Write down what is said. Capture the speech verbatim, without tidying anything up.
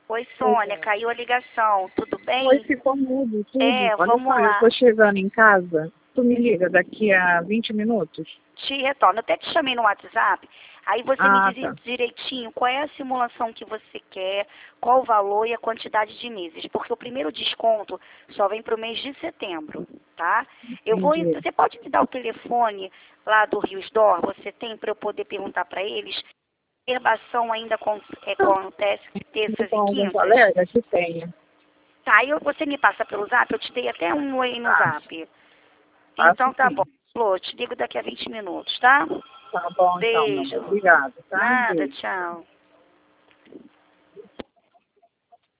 Oi, Pois Sônia, é. caiu a ligação, tudo Oi, bem? ficou mudo, tudo. É, Olha vamos só, eu lá. tô chegando em casa. Tu me liga daqui a vinte minutos? Te retorno. Eu até te chamei no WhatsApp, aí você me Ah, diz tá. direitinho qual é a simulação que você quer, qual o valor e a quantidade de meses, porque o primeiro desconto só vem para o mês de setembro, tá? Eu vou, Entendi. você pode me dar o telefone lá do Rios Dor, você tem para eu poder perguntar para eles? A reservação ainda con- é, acontece terças Com e algum quintas? colega que tenha. Tá, aí eu- você me passa pelo zap, eu te dei até um oi no Tá, zap. faço Então tá bom. sim. Lô, te ligo daqui a vinte minutos, tá? Tá bom então, meu amor. Beijo. Obrigada, tá? Nada, Beijo. tchau.